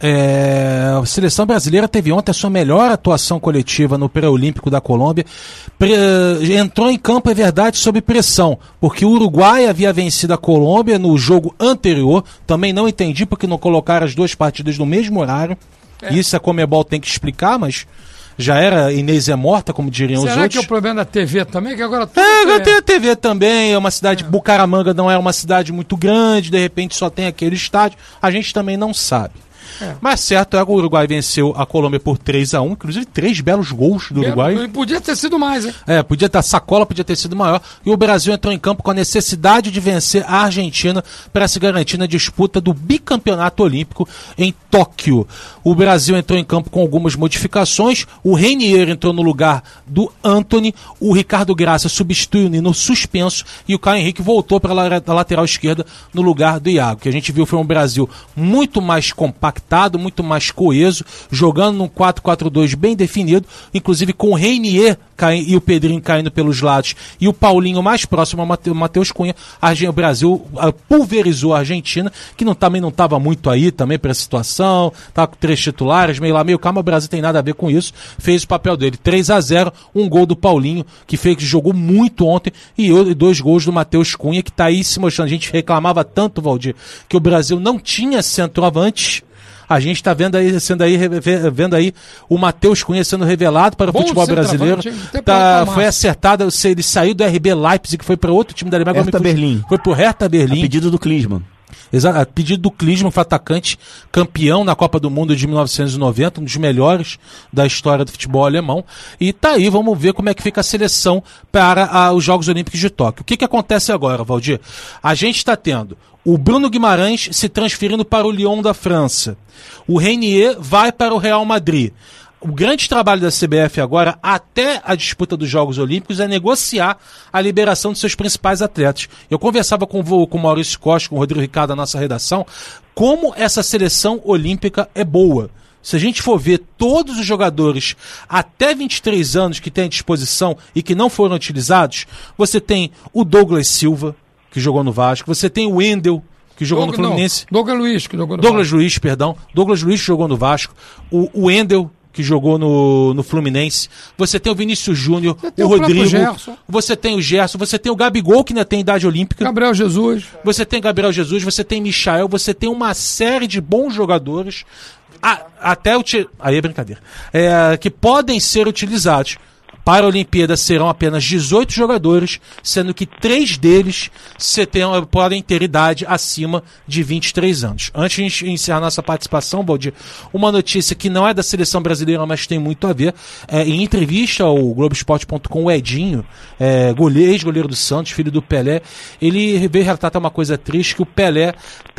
E: É, a seleção brasileira teve ontem a sua melhor atuação coletiva no pré-olímpico da Colômbia. Pre... Entrou em campo, é verdade, sob pressão, porque o Uruguai havia vencido a Colômbia no jogo anterior. Também não entendi porque não colocaram as duas partidas no mesmo horário. É. Isso a Conmebol tem que explicar, mas já era Inês é morta, como diriam
B: Será
E: os outros.
B: Será que é o problema da T V também? Que agora tudo
E: é,
B: agora
E: tem a T V também, é uma cidade, é. Bucaramanga não é uma cidade muito grande, de repente só tem aquele estádio, a gente também não sabe. É. Mas certo é que o Uruguai venceu a Colômbia por três a um, inclusive três belos gols do Uruguai.
B: E podia ter sido mais, hein?
E: É, podia ter, a sacola podia ter sido maior. E o Brasil entrou em campo com a necessidade de vencer a Argentina para se garantir na disputa do bicampeonato olímpico em Tóquio. O Brasil entrou em campo com algumas modificações. O Renier entrou no lugar do Antony. O Ricardo Graça substituiu o Nino suspenso. E o Caio Henrique voltou para a lateral esquerda no lugar do Iago. O que a gente viu foi um Brasil muito mais compactado, muito mais coeso, jogando num quatro quatro dois bem definido, inclusive com o Renier e o Pedrinho caindo pelos lados e o Paulinho mais próximo ao Matheus Cunha. O Brasil pulverizou a Argentina, que não, também não estava muito aí também para a situação, estava com três titulares, meio lá, meio cá, mas o Brasil tem nada a ver com isso, fez o papel dele, três a zero, um gol do Paulinho, que fez, que jogou muito ontem, e dois gols do Matheus Cunha, que está aí se mostrando. A gente reclamava tanto, Valdir, que o Brasil não tinha centroavante. A gente está vendo aí, sendo aí, vendo aí o Matheus Cunha sendo revelado para o Bom futebol brasileiro. Tá, foi acertado, ele saiu do R B Leipzig, que foi para outro time da Alemanha.
K: Hertha Berlim.
E: Foi para o Hertha Berlim.
K: A pedido do Klinsmann.
E: Exato, a pedido do Klinsmann, foi atacante, campeão na Copa do Mundo de mil novecentos e noventa, um dos melhores da história do futebol alemão. E tá aí, vamos ver como é que fica a seleção para a, os Jogos Olímpicos de Tóquio. O que que acontece agora, Valdir? A gente está tendo o Bruno Guimarães se transferindo para o Lyon da França. O Renier vai para o Real Madrid. O grande trabalho da C B F agora, até a disputa dos Jogos Olímpicos, é negociar a liberação de seus principais atletas. Eu conversava com o, com o Maurício Costa, com o Rodrigo Ricardo, da nossa redação, como essa seleção olímpica é boa. Se a gente for ver todos os jogadores até vinte e três anos que tem à disposição e que não foram utilizados, você tem o Douglas Silva, que jogou no Vasco, você tem o Wendel, que jogou Doug, no Fluminense.
B: Não, Douglas Luiz, que jogou no
E: Douglas
B: Vasco.
E: Luiz, perdão. Douglas Luiz, que jogou no Vasco. O, o Wendel, que jogou no, no Fluminense. Você tem o Vinícius Júnior, o, o Rodrigo. Gerson. Você tem o Gerson, você tem o Gabigol, que ainda tem idade olímpica.
B: Gabriel Jesus.
E: Você tem Gabriel Jesus, você tem Michael, você tem uma série de bons jogadores, a, até o. Aí é brincadeira. É, que podem ser utilizados. Para a Olimpíada serão apenas dezoito jogadores, sendo que três deles se tem, podem ter idade acima de vinte e três anos. Antes de encerrar nossa participação, Baldir, uma notícia que não é da seleção brasileira, mas tem muito a ver. É, em entrevista ao Globo Esporte ponto com, o Edinho, é, goleiro, ex-goleiro do Santos, filho do Pelé, ele veio relatar uma coisa triste, que o Pelé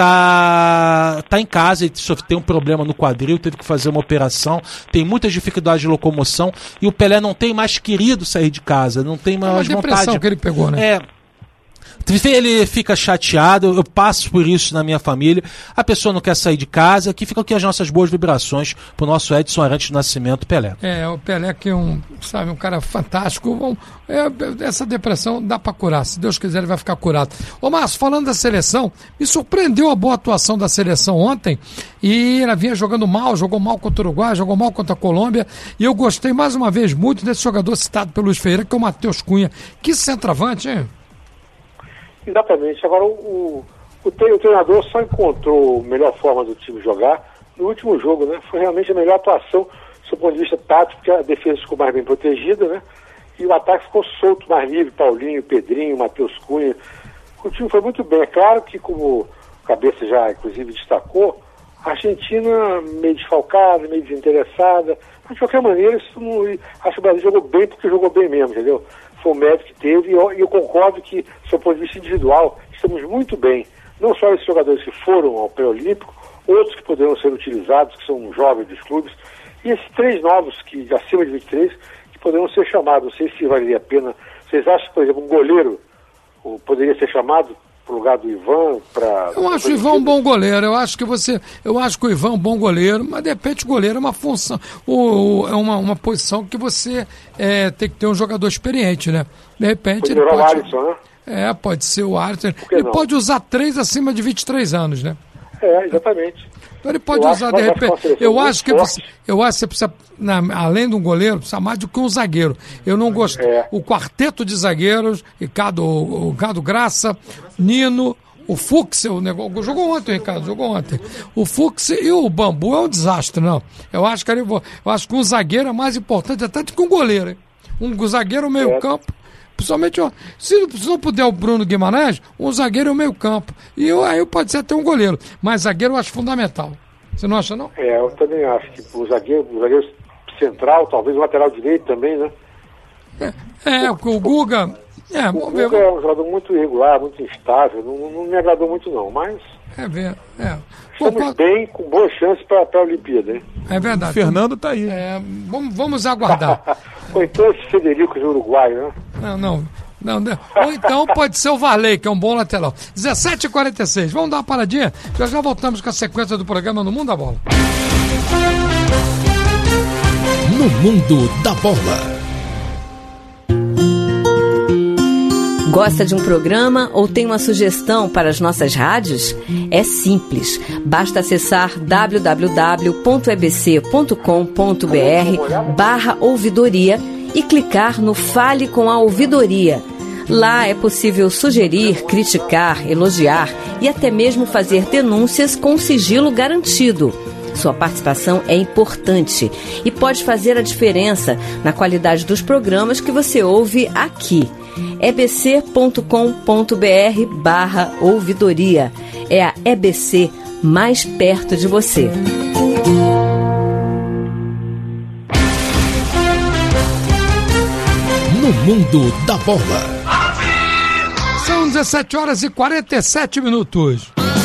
E: tá, tá em casa, ele tem um problema no quadril, teve que fazer uma operação, tem muitas dificuldades de locomoção, e o Pelé não tem mais querido sair de casa, não tem mais
B: vontade. É uma depressão que ele pegou, né?
E: É. Ele fica chateado, eu passo por isso na minha família, a pessoa não quer sair de casa, aqui ficam aqui as nossas boas vibrações pro nosso Edson Arantes do Nascimento, Pelé.
B: É, o Pelé que é um, sabe, um cara fantástico, um, é, essa depressão dá pra curar, se Deus quiser ele vai ficar curado. Ô Márcio, falando da seleção, me surpreendeu a boa atuação da seleção ontem, e ela vinha jogando mal, jogou mal contra o Uruguai, jogou mal contra a Colômbia, e eu gostei mais uma vez muito desse jogador citado pelo Luiz Ferreira, que é o Matheus Cunha, que centroavante, hein?
G: Exatamente. Agora, o, o, o treinador só encontrou a melhor forma do time jogar no último jogo, né? Foi realmente a melhor atuação, do ponto de vista tático, porque a defesa ficou mais bem protegida, né? e o ataque ficou solto, mais livre, Paulinho, Pedrinho, Matheus Cunha. O time foi muito bem. É claro que, como o Cabeça já, inclusive, destacou, a Argentina meio desfalcada, meio desinteressada, mas de qualquer maneira, isso não, acho que o Brasil jogou bem porque jogou bem mesmo, entendeu? Foi o mérito que teve, e eu, eu concordo que, do seu ponto de vista individual, estamos muito bem. Não só esses jogadores que foram ao pré-olímpico, outros que poderão ser utilizados, que são jovens dos clubes, e esses três novos, que acima de vinte e três, que poderão ser chamados. Não sei se valeria a pena. Vocês acham, por exemplo, um goleiro ou poderia ser chamado para o lugar do Ivan? Pra,
B: eu acho o Ivan um bom goleiro. Eu acho que você, eu acho que o Ivan é um bom goleiro, mas de repente o goleiro é uma função, o, o, é uma, uma posição que você é, tem que ter um jogador experiente, né? De repente
G: pode
B: ele pode,
G: o Alisson, né?
B: É, pode ser o Alisson. Ele não? Pode usar três acima de vinte e três anos, né?
G: É, exatamente.
B: Então ele pode
G: eu
B: usar de repente. Eu acho que você, eu acho que você precisa, na, além de um goleiro, precisa mais do que um zagueiro. Eu não gosto. É. O quarteto de zagueiros, Ricardo, o Ricardo Graça, Nino, o Fux, o negócio, jogou ontem, Ricardo, jogou ontem. O Fux e o Bambu é um desastre, não. Eu acho que, eu acho que um zagueiro é mais importante até do que um goleiro, hein? Um zagueiro meio campo. Principalmente, ó, se, se não puder o Bruno Guimarães, um zagueiro é o meio campo. E eu, aí pode ser até um goleiro. Mas zagueiro eu acho fundamental. Você não acha, não?
G: É, eu também acho que o zagueiro, o zagueiro central, talvez o lateral direito também, né?
B: É, é o, o Guga... É,
G: o
B: vamos
G: Guga
B: ver.
G: é um jogador muito irregular, muito instável. Não, não me agradou muito, não. Mas...
B: É, ver, é.
G: Estamos
B: Pô,
G: bem, com boa chance para a Olimpíada, hein?
B: É verdade.
D: O Fernando tá aí.
B: É, vamos, vamos aguardar.
G: Ou então esse Federico de Uruguai, né?
B: Não, não. Não, não. Ou então pode ser o Varley, que é um bom lateral. dezessete e quarenta e seis. Vamos dar uma paradinha? Já já voltamos com a sequência do programa No Mundo da Bola.
A: No Mundo da Bola.
N: Gosta de um programa ou tem uma sugestão para as nossas rádios? É simples. Basta acessar w w w ponto e b c ponto com ponto b r barra ouvidoria e clicar no Fale com a Ouvidoria. Lá é possível sugerir, criticar, elogiar e até mesmo fazer denúncias com sigilo garantido. Sua participação é importante e pode fazer a diferença na qualidade dos programas que você ouve aqui. e b c ponto com ponto b r barra ouvidoria. É a E B C mais perto de você.
A: No Mundo da Bola.
B: São dezessete horas e quarenta e sete minutos.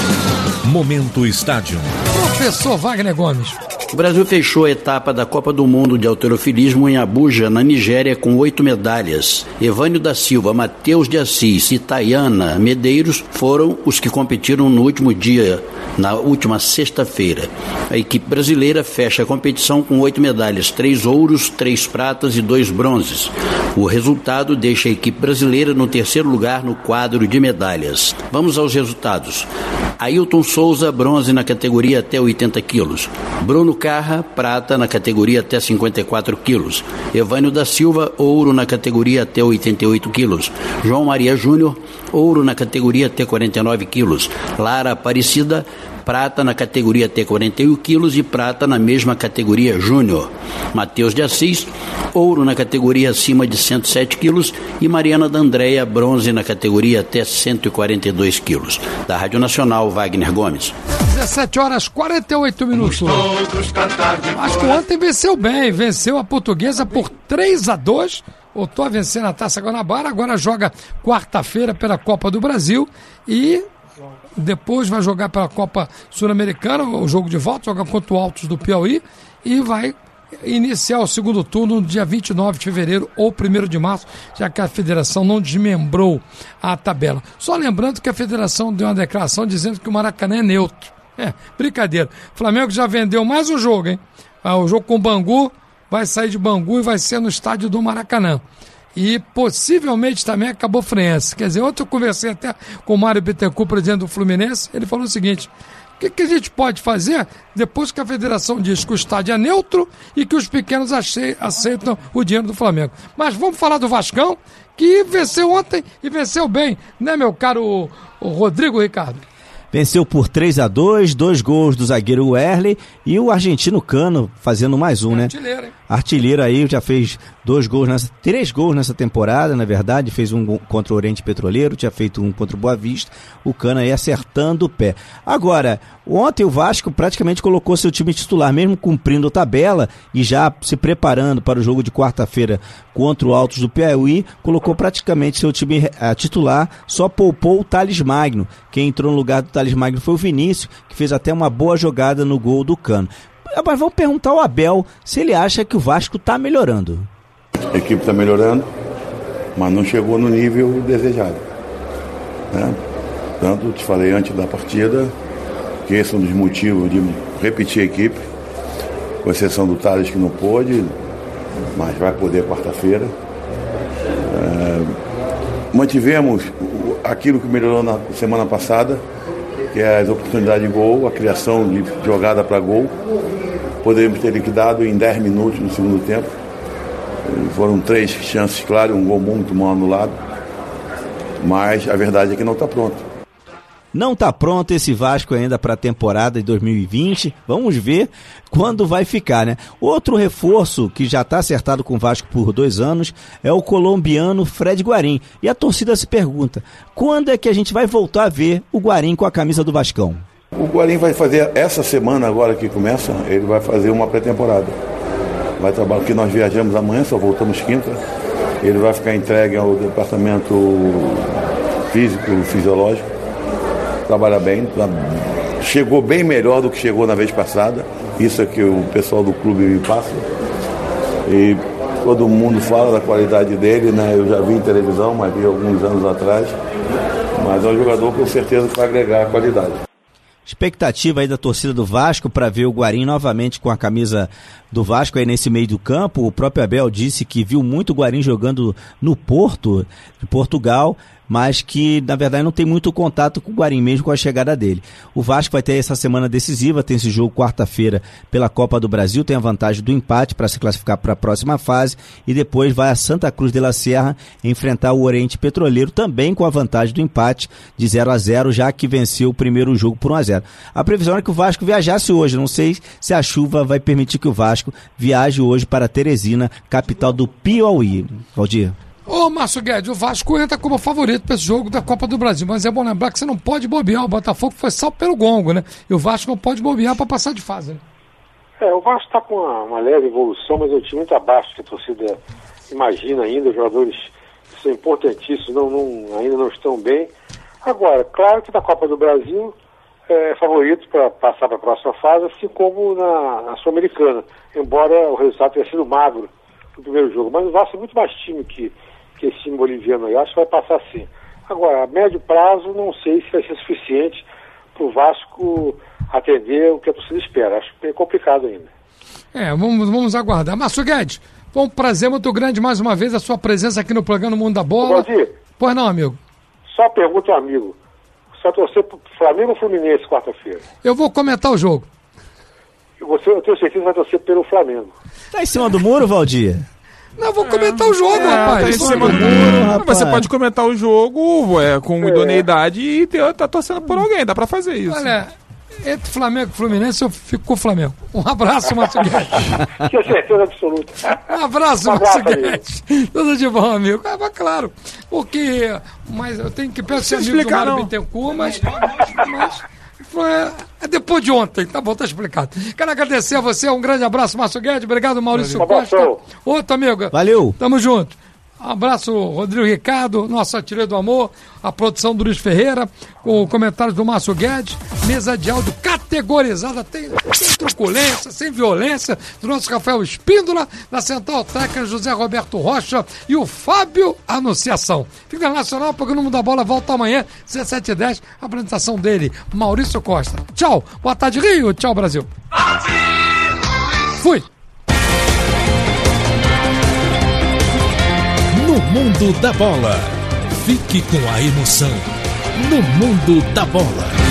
A: Momento Estádio.
B: Professor Wagner Gomes.
I: O Brasil fechou a etapa da Copa do Mundo de Halterofilismo em Abuja, na Nigéria, com oito medalhas. Evânio da Silva, Matheus de Assis e Tayana Medeiros foram os que competiram no último dia, na última sexta-feira. A equipe brasileira fecha a competição com oito medalhas, três ouros, três pratas e dois bronzes. O resultado deixa a equipe brasileira no terceiro lugar no quadro de medalhas. Vamos aos resultados. Ailton Souza, bronze na categoria até oitenta quilos. Bruno Carra, prata na categoria até cinquenta e quatro quilos. Evânio da Silva, ouro na categoria até oitenta e oito quilos. João Maria Júnior, ouro na categoria até quarenta e nove quilos. Lara Aparecida, prata na categoria até quarenta e um quilos e prata na mesma categoria júnior. Matheus de Assis, ouro na categoria acima de cento e sete quilos e Mariana D'Andrea, bronze na categoria até cento e quarenta e dois quilos. Da Rádio Nacional, Wagner Gomes.
B: dezessete horas e quarenta e oito minutos. Acho que ontem venceu bem, venceu a Portuguesa por três a dois. Voltou a vencer na Taça Guanabara, agora joga quarta-feira pela Copa do Brasil e depois vai jogar pela Copa Sul-Americana, o jogo de volta, joga contra o Altos do Piauí e vai iniciar o segundo turno no dia vinte e nove de fevereiro ou primeiro de março, já que a federação não desmembrou a tabela. Só lembrando que a federação deu uma declaração dizendo que o Maracanã é neutro. É, brincadeira. O Flamengo já vendeu mais um jogo, hein? Ah, o jogo com o Bangu vai sair de Bangu e vai ser no estádio do Maracanã. E possivelmente também a Cabo Friense. Quer dizer, ontem eu conversei até com o Mário Bittencourt, presidente do Fluminense, ele falou o seguinte: o que, que a gente pode fazer depois que a federação diz que o estádio é neutro e que os pequenos aceitam o dinheiro do Flamengo? Mas vamos falar do Vascão, que venceu ontem e venceu bem, né, meu caro o Rodrigo Ricardo?
K: Venceu por três a dois, dois gols do zagueiro Werley e o argentino Cano fazendo mais um, né? artilheiro aí, já fez dois gols, nessa, três gols nessa temporada, na verdade, fez um contra o Oriente Petroleiro, tinha feito um contra o Boa Vista, o Cano aí acertando o pé. Agora, ontem o Vasco praticamente colocou seu time titular, mesmo cumprindo a tabela e já se preparando para o jogo de quarta-feira contra o Altos do Piauí, colocou praticamente seu time uh, titular, só poupou o Thales Magno. Quem entrou no lugar do Thales Magno foi o Vinícius, que fez até uma boa jogada no gol do Cano. Mas vamos perguntar ao Abel se ele acha que o Vasco está melhorando.
O: A equipe está melhorando, mas não chegou no nível desejado, né? Tanto, te falei antes da partida, que esse é um dos motivos de repetir a equipe, com exceção do Thales, que não pôde, mas vai poder quarta-feira. É, mantivemos aquilo que melhorou na semana passada, que é as oportunidades de gol, a criação de jogada para gol. Poderíamos ter liquidado em dez minutos no segundo tempo. Foram três chances, claro, um gol muito mal anulado. Mas a verdade é que não está pronto.
K: Não está pronto esse Vasco ainda para a temporada de dois mil e vinte. Vamos ver quando vai ficar, né? Outro reforço que já está acertado com o Vasco por dois anos é o colombiano Fred Guarín. E a torcida se pergunta, quando é que a gente vai voltar a ver o Guarín com a camisa do Vascão?
O: O Guarín vai fazer, essa semana agora que começa, ele vai fazer uma pré-temporada. Vai trabalhar, porque nós viajamos amanhã, só voltamos quinta. Ele vai ficar entregue ao departamento físico, fisiológico. Trabalha bem, chegou bem melhor do que chegou na vez passada. Isso é que o pessoal do clube me passa. E todo mundo fala da qualidade dele, né? Eu já vi em televisão, mas vi alguns anos atrás. Mas é um jogador com certeza que vai agregar qualidade.
K: Expectativa aí da torcida do Vasco para ver o Guarín novamente com a camisa do Vasco aí nesse meio do campo. O próprio Abel disse que viu muito o Guarín jogando no Porto, de Portugal, mas que na verdade não tem muito contato com o Guarín mesmo com a chegada dele. O Vasco vai ter essa semana decisiva, tem esse jogo quarta-feira pela Copa do Brasil, tem a vantagem do empate para se classificar para a próxima fase e depois vai a Santa Cruz de la Sierra enfrentar o Oriente Petroleiro, também com a vantagem do empate de zero a zero, já que venceu o primeiro jogo por um a zero. A previsão é que o Vasco viajasse hoje, não sei se a chuva vai permitir que o Vasco viaje hoje para Teresina, capital do Piauí. Valdir.
B: Ô, Márcio Guedes, o Vasco entra como favorito para esse jogo da Copa do Brasil, mas é bom lembrar que você não pode bobear. O Botafogo foi só pelo gongo, né? E o Vasco não pode bobear para passar de fase, né?
G: É, o Vasco está com uma, uma leve evolução, mas é um time muito abaixo que a torcida imagina ainda. Os jogadores são importantíssimos, não, não, ainda não estão bem. Agora, claro que na Copa do Brasil é favorito para passar para a próxima fase, assim como na, na Sul-Americana, embora o resultado tenha sido magro no primeiro jogo. Mas o Vasco é muito mais time que que esse time boliviano aí, acho que vai passar sim. Agora, a médio prazo, não sei se vai ser suficiente para o Vasco atender o que a torcida espera. Acho bem complicado ainda.
B: É, vamos, vamos aguardar. Márcio Guedes, foi um prazer muito grande mais uma vez a sua presença aqui no programa Mundo da Bola.
G: Valdir,
B: pois não, amigo?
G: Só pergunta ao amigo, você vai torcer para o Flamengo ou Fluminense quarta-feira?
B: Eu vou comentar o jogo.
G: Você, eu tenho certeza que vai torcer pelo Flamengo.
K: Tá em cima do muro, Valdir?
B: Não, vou comentar é, o jogo, é, rapaz.
D: Tá em cima do muro, você pode comentar o jogo é, com é. idoneidade e ter, tá torcendo por alguém, dá pra fazer isso.
B: Olha, entre Flamengo e Fluminense eu fico com o Flamengo. Um abraço, Márcio Guedes.
G: Tinha certeza absoluta.
B: Um abraço, um Márcio Guedes. Tudo de bom, amigo. É, mas claro, porque mas eu tenho que pensar amigo do Mário Bittencourt, mas... mas é depois de ontem, tá bom, tá explicado. Quero agradecer a você, um grande abraço, Márcio Guedes, obrigado, Maurício
G: Valeu.
B: Costa. Outro amigo.
K: Valeu.
B: Tamo junto. Um abraço, Rodrigo Ricardo, nosso artilheiro do amor, a produção do Luiz Ferreira, o comentário do Márcio Guedes, mesa de áudio categorizada, tem, sem truculência, sem violência, do nosso Rafael Espíndola, na Central Técnica José Roberto Rocha e o Fábio Anunciação. Fica Nacional, o programa da Bola volta amanhã, dezessete e dez, a apresentação dele, Maurício Costa. Tchau, boa tarde, Rio, tchau, Brasil. Fui.
A: No Mundo da Bola. Fique com a emoção. No Mundo da Bola.